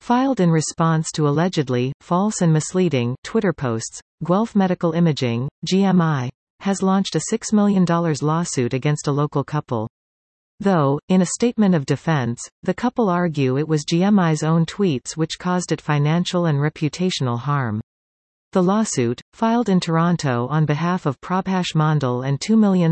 Filed in response to allegedly false and misleading Twitter posts, Guelph Medical Imaging, GMI, has launched a $6 million lawsuit against a local couple. Though, in a statement of defense, the couple argue it was GMI's own tweets which caused it financial and reputational harm. The lawsuit, filed in Toronto on behalf of Prabhash Mondal and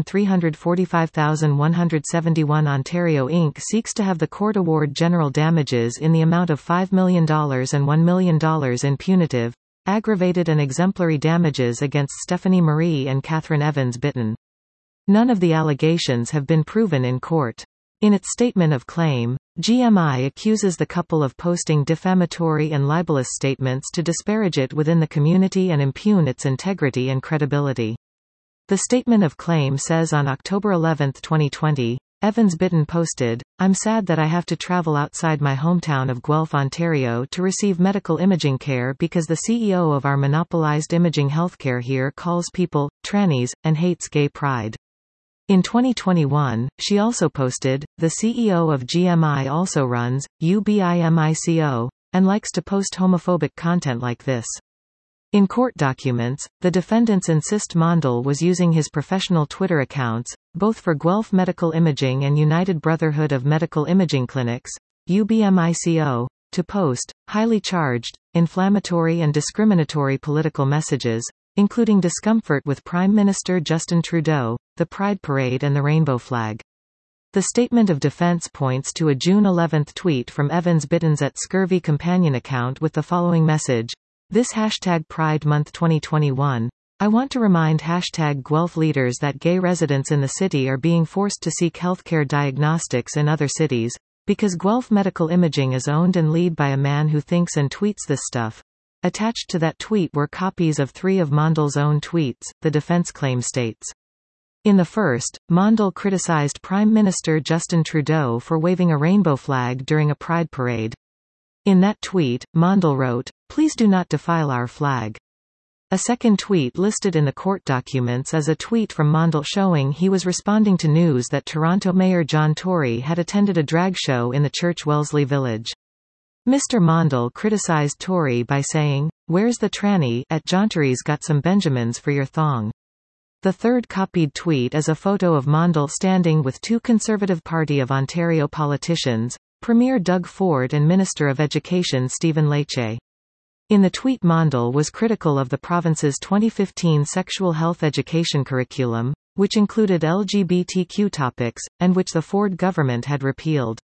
2,345,171 Ontario Inc. seeks to have the court award general damages in the amount of $5 million and $1 million in punitive, aggravated and exemplary damages against Stephanie Marie and Catherine Evans Bitton. None of the allegations have been proven in court. In its statement of claim, GMI accuses the couple of posting defamatory and libelous statements to disparage it within the community and impugn its integrity and credibility. The statement of claim says on October 11, 2020, Evans Bitton posted, "I'm sad that I have to travel outside my hometown of Guelph, Ontario to receive medical imaging care because the CEO of our monopolized imaging healthcare here calls people trannies and hates gay pride." In 2021, she also posted, "The CEO of GMI also runs UBIMICO, and likes to post homophobic content like this." In court documents, the defendants insist Mondal was using his professional Twitter accounts, both for Guelph Medical Imaging and United Brotherhood of Medical Imaging Clinics, UBMICO, to post highly charged, inflammatory and discriminatory political messages, including discomfort with Prime Minister Justin Trudeau, the Pride Parade and the rainbow flag. The statement of defense points to a June 11 tweet from Evans Bitton's @Scurvy companion account with the following message: "This #Pride Month 2021. I want to remind #Guelph leaders that gay residents in the city are being forced to seek healthcare diagnostics in other cities, because Guelph Medical Imaging is owned and led by a man who thinks and tweets this stuff." Attached to that tweet were copies of 3 of Mondal's own tweets, the defense claim states. In the first, Mondal criticized Prime Minister Justin Trudeau for waving a rainbow flag during a pride parade. In that tweet, Mondal wrote, "Please do not defile our flag." A second tweet listed in the court documents is a tweet from Mondal showing he was responding to news that Toronto Mayor John Tory had attended a drag show in the church Wellesley Village. Mr. Mondal criticized Tory by saying, "Where's the tranny at Johntory's got some Benjamins for your thong." The third copied tweet is a photo of Mondal standing with 2 Conservative Party of Ontario politicians, Premier Doug Ford and Minister of Education Stephen Lecce. In the tweet, Mondal was critical of the province's 2015 sexual health education curriculum, which included LGBTQ topics, and which the Ford government had repealed.